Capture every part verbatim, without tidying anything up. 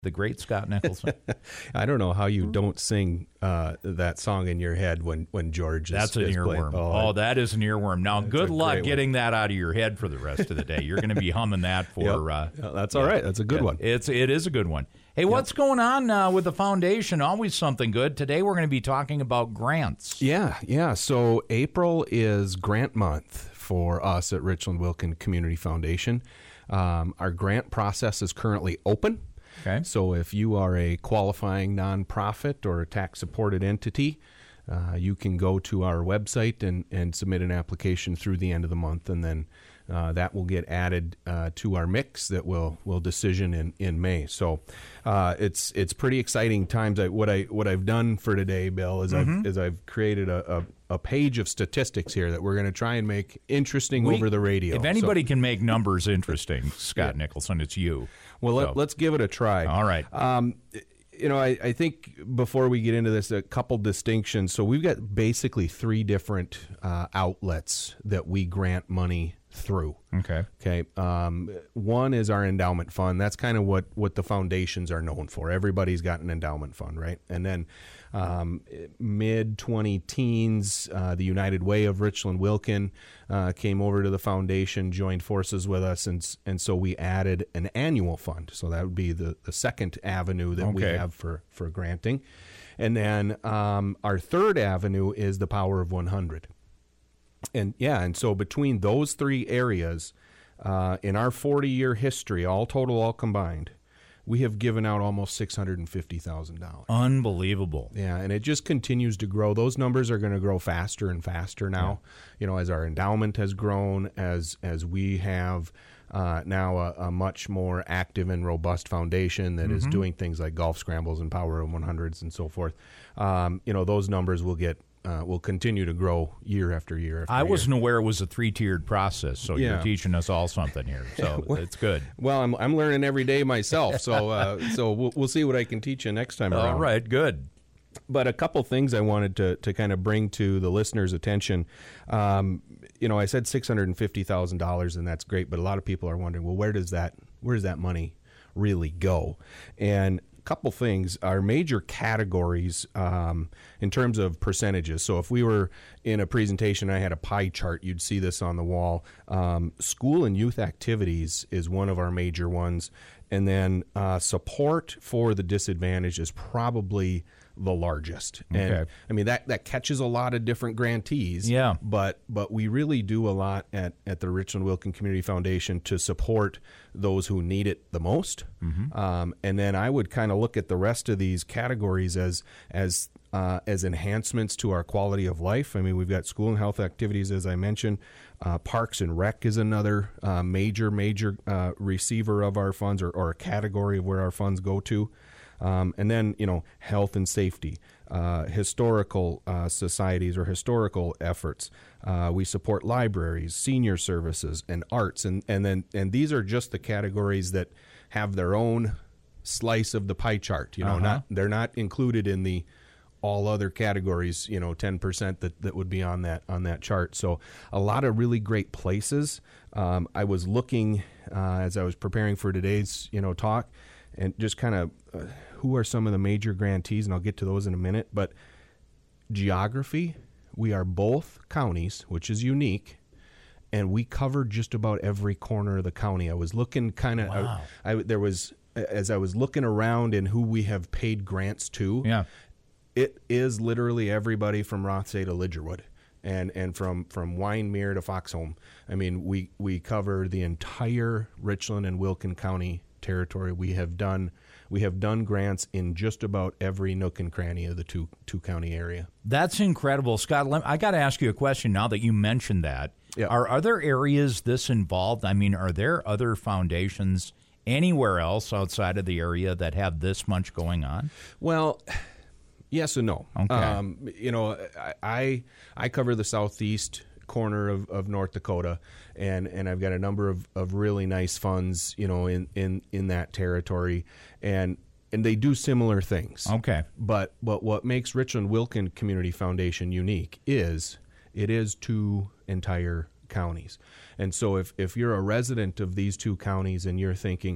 The great Scott Nicholson. I don't know how you don't sing uh, that song in your head when, when George is That's an is earworm. playing. Oh, oh, that is an earworm. Now, good luck getting that out of your head for the rest of the day. You're going to be humming that for... Yep. Uh, yeah, that's all yeah. right. That's a good yeah, one. It's, it is a good one. Hey, what's yep. going on uh, with the foundation? Always something good. Today we're going to be talking about grants. Yeah, yeah. So April is grant month for us at Richland Wilkin Community Foundation. Um, our grant process is currently open. Okay. So if you are a qualifying nonprofit or a tax-supported entity, uh, you can go to our website and, and submit an application through the end of the month, and then uh, that will get added uh, to our mix that will will decision in, in May. So uh, it's it's pretty exciting times. I, what I what I've done for today, Bill, is mm-hmm. I've is I've created a, a a page of statistics here that we're going to try and make interesting we, over the radio. If anybody so, can make numbers interesting, Scott yeah. Nicholson, it's you. Well, so. let, let's give it a try. All right. Um, you know, I, I think before we get into this, a couple distinctions. So we've got basically three different uh, outlets that we grant money through. Okay. Okay. Um, one is our endowment fund. That's kind of what, what the foundations are known for. Everybody's got an endowment fund, right? And then um, mid twenty teens, uh, the United Way of Richland Wilkin uh, came over to the foundation, joined forces with us, and and so we added an annual fund. So that would be the, the second avenue that okay. we have for, for granting. And then um, our third avenue is the Power of one hundred. And yeah, and so between those three areas, uh, in our forty-year history, all total, all combined, we have given out almost six hundred fifty thousand dollars. Unbelievable. Yeah, and it just continues to grow. Those numbers are going to grow faster and faster now, yeah. you know, as our endowment has grown, as as we have uh, now a, a much more active and robust foundation that mm-hmm. is doing things like golf scrambles and Power of one hundreds and so forth. Um, you know, those numbers will get Uh, will continue to grow year after year after I year. wasn't aware it was a three-tiered process, so yeah. you're teaching us all something here. So well, it's good. Well, I'm I'm learning every day myself, so uh, so we'll, we'll see what I can teach you next time around. All right, good. But a couple things I wanted to to kind of bring to the listeners' attention. Um, you know, I said six hundred fifty thousand dollars, and that's great, but a lot of people are wondering, well, where does that where does that money really go? And couple things. Our major categories um, in terms of percentages. So if we were in a presentation, I had a pie chart, you'd see this on the wall. Um, school and youth activities is one of our major ones. And then uh, support for the disadvantaged is probably the largest. Okay. And I mean, that, that catches a lot of different grantees. Yeah. But but we really do a lot at, at the Richland Wilkin Community Foundation to support those who need it the most. Mm-hmm. Um, and then I would kind of look at the rest of these categories as as uh, as enhancements to our quality of life. I mean, we've got school and health activities, as I mentioned. Uh, Parks and Rec is another uh, major, major uh, receiver of our funds, or, or a category of where our funds go to. Um, and then, you know, health and safety, uh, historical uh, societies or historical efforts. Uh, we support libraries, senior services, and arts. And, and then and these are just the categories that have their own slice of the pie chart. You know, uh-huh. not they're not included in the all other categories, you know, ten percent that, that would be on that on that chart. So a lot of really great places. Um, I was looking uh, as I was preparing for today's, you know, talk, and just kind of uh, who are some of the major grantees, and I'll get to those in a minute. But geography, we are both counties, which is unique, and we covered just about every corner of the county. I was looking kind of, wow. I, I, there was, as I was looking around in who we have paid grants to, yeah. it is literally everybody from Rothsay to Lidgerwood. And and from, from Winemere to Foxholm. I mean, we, we cover the entire Richland and Wilkin County territory. We have done we have done grants in just about every nook and cranny of the two two county area. That's incredible, Scott. Let, I got to ask you a question now that you mentioned that. Yeah. Are other areas this involved? I mean, are there other foundations anywhere else outside of the area that have this much going on? Well, yes and no. Okay. Um, you know, I, I I cover the southeast corner of, of North Dakota, and, and I've got a number of, of really nice funds, you know, in, in, in that territory, and and they do similar things. Okay. But but what makes Richland Wilkin Community Foundation unique is it is two entire counties. And so if, if you're a resident of these two counties and you're thinking,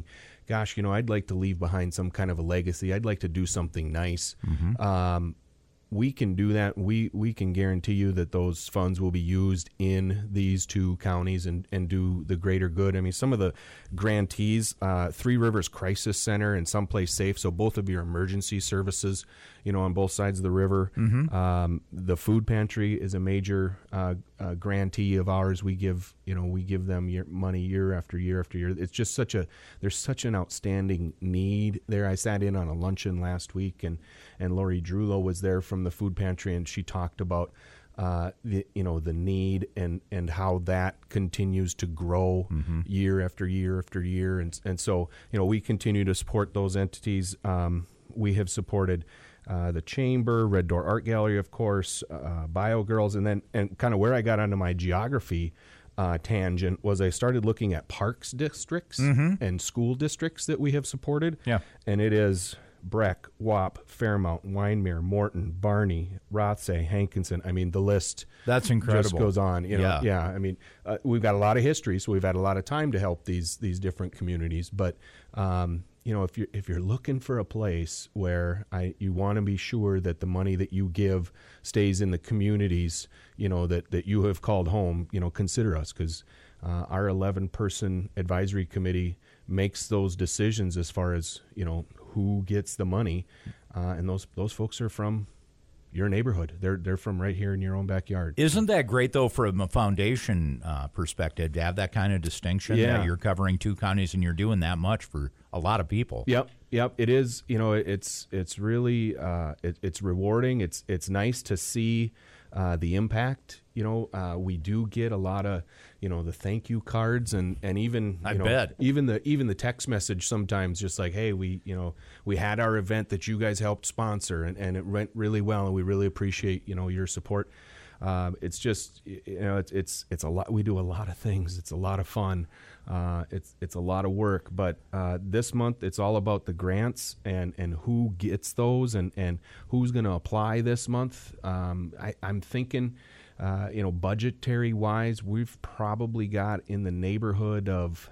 gosh, you know, I'd like to leave behind some kind of a legacy. I'd like to do something nice. Mm-hmm. Um, we can do that. We we can guarantee you that those funds will be used in these two counties and, and do the greater good. I mean, some of the grantees, uh, Three Rivers Crisis Center and Someplace Safe, so both of your emergency services, you know, on both sides of the river. Mm-hmm. Um, the food pantry is a major uh, uh, grantee of ours. We give, you know, we give them year, money year after year after year. It's just such a, there's such an outstanding need there. I sat in on a luncheon last week, and, and Lori Drulo was there from the food pantry, and she talked about uh, the, you know, the need and, and how that continues to grow mm-hmm. year after year after year. And, and so, you know, we continue to support those entities. Um, we have supported uh, the Chamber, Red Door Art Gallery, of course, uh, Bio Girls, and then, and kind of where I got onto my geography uh, tangent was I started looking at parks districts mm-hmm. and school districts that we have supported. Yeah. And it is Breck, Wap, Fairmount, Winemere, Morton, Barney, Rothsay, Hankinson. I mean, the list That's incredible. just goes on. You know, yeah. yeah. I mean, uh, we've got a lot of history, so we've had a lot of time to help these these different communities. But um, you know, if you're if you're looking for a place where I you want to be sure that the money that you give stays in the communities, you know, that that you have called home, you know, consider us, because uh, our eleven person advisory committee makes those decisions as far as, you know, who gets the money, uh, and those those folks are from your neighborhood. They're they're from right here in your own backyard. Isn't that great, though, from a foundation uh, perspective, to have that kind of distinction? Yeah. That you're covering two counties and you're doing that much for a lot of people. Yep, yep. It is. You know, it's it's really uh, it, it's rewarding. It's it's nice to see uh, the impact. You know, uh, we do get a lot of, you know, the thank you cards and, and even, you I know, bet. even the even the text message sometimes, just like, hey, we, you know, we had our event that you guys helped sponsor, and, and it went really well, and we really appreciate, you know, your support. Um, it's just, you know, it's it's it's a lot. We do a lot of things. It's a lot of fun. Uh, it's it's a lot of work. But uh, this month, it's all about the grants and, and who gets those and, and who's going to apply this month. Um, I, I'm thinking. Uh, you know, budgetary wise, we've probably got in the neighborhood of,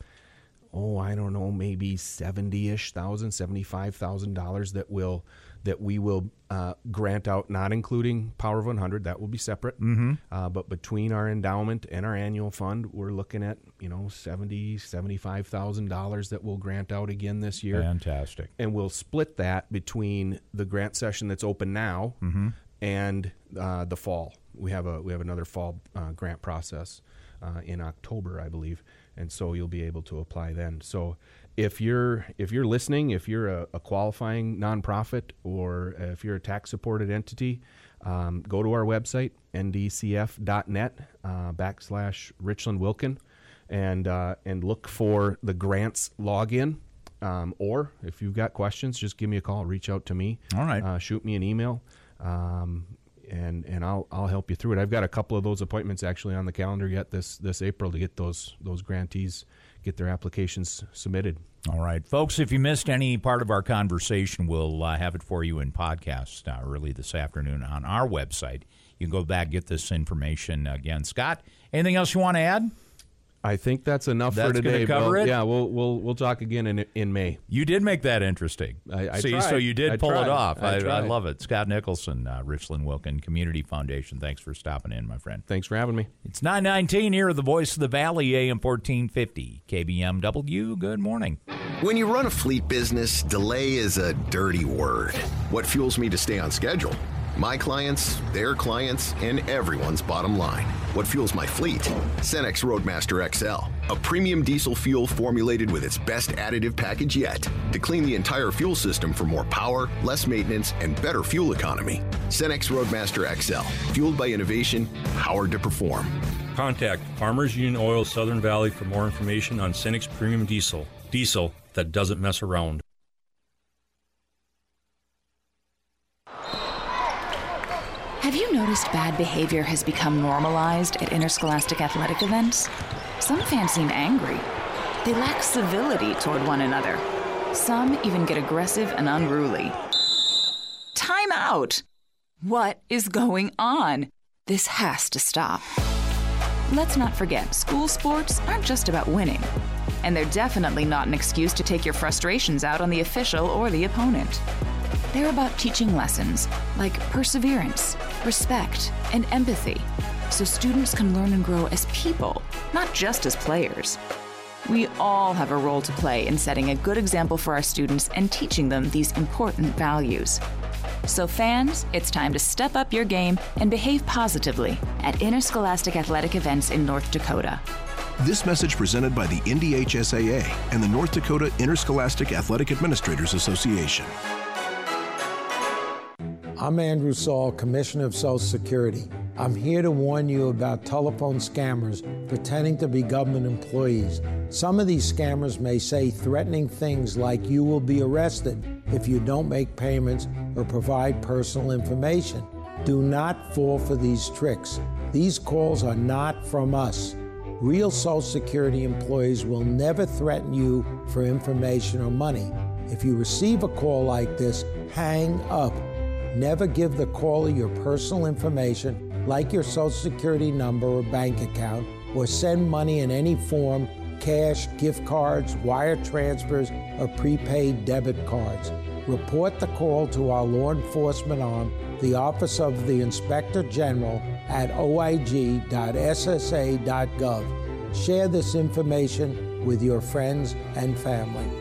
oh, I don't know, maybe seventy-ish thousand, seventy-five thousand dollars that will that we will uh, grant out, not including Power of one hundred. That will be separate. Mm-hmm. Uh, but between our endowment and our annual fund, we're looking at, you know, seventy, seventy-five thousand dollars that we'll grant out again this year. Fantastic. And we'll split that between the grant session that's open now mm-hmm. and uh, the fall. We have a we have another fall uh, grant process uh, in October, I believe, and so you'll be able to apply then. So if you're if you're listening, if you're a, a qualifying nonprofit, or if you're a tax supported entity, um, go to our website n d c f dot net uh, backslash Richland Wilkin, and uh, and look for the grants login. Um, or if you've got questions, just give me a call. Reach out to me. All right. Uh, shoot me an email. Um, and and I'll I'll help you through it. I've got a couple of those appointments actually on the calendar yet this this April to get those those grantees get their applications submitted. All right, folks, if you missed any part of our conversation, we'll uh, have it for you in podcast uh, early this afternoon on our website. You can go back, get this information again. Scott, anything else you want to add? I think that's enough that's for today. That's going to cover Bill. it? Yeah, we'll we'll we'll talk again in in May. You did make that interesting. I, I See, tried. so you did I pull tried. it off. I, I, I tried. love it. Scott Nicholson, uh, Richland Wilkin Community Foundation. Thanks for stopping in, my friend. Thanks for having me. It's nine nineteen here, the Voice of the Valley, A M fourteen fifty, K B M W. Good morning. When you run a fleet business, delay is a dirty word. What fuels me to stay on schedule? My clients, their clients, and everyone's bottom line. What fuels my fleet? Cenex Roadmaster X L, a premium diesel fuel formulated with its best additive package yet to clean the entire fuel system for more power, less maintenance, and better fuel economy. Cenex Roadmaster X L, fueled by innovation, powered to perform. Contact Farmers Union Oil Southern Valley for more information on Cenex Premium Diesel. Diesel that doesn't mess around. Have you noticed bad behavior has become normalized at interscholastic athletic events? Some fans seem angry. They lack civility toward one another. Some even get aggressive and unruly. Time out! What is going on? This has to stop. Let's not forget, school sports aren't just about winning. And they're definitely not an excuse to take your frustrations out on the official or the opponent. They're about teaching lessons like perseverance, respect, and empathy, so students can learn and grow as people, not just as players. We all have a role to play in setting a good example for our students and teaching them these important values. So fans, it's time to step up your game and behave positively at interscholastic athletic events in North Dakota. This message presented by the N D H S A A and the North Dakota Interscholastic Athletic Administrators Association. I'm Andrew Saul, Commissioner of Social Security. I'm here to warn you about telephone scammers pretending to be government employees. Some of these scammers may say threatening things like you will be arrested if you don't make payments or provide personal information. Do not fall for these tricks. These calls are not from us. Real Social Security employees will never threaten you for information or money. If you receive a call like this, hang up. Never give the caller your personal information, like your Social Security number or bank account, or send money in any form, cash, gift cards, wire transfers, or prepaid debit cards. Report the call to our law enforcement arm, the Office of the Inspector General, at o i g dot s s a dot gov. Share this information with your friends and family.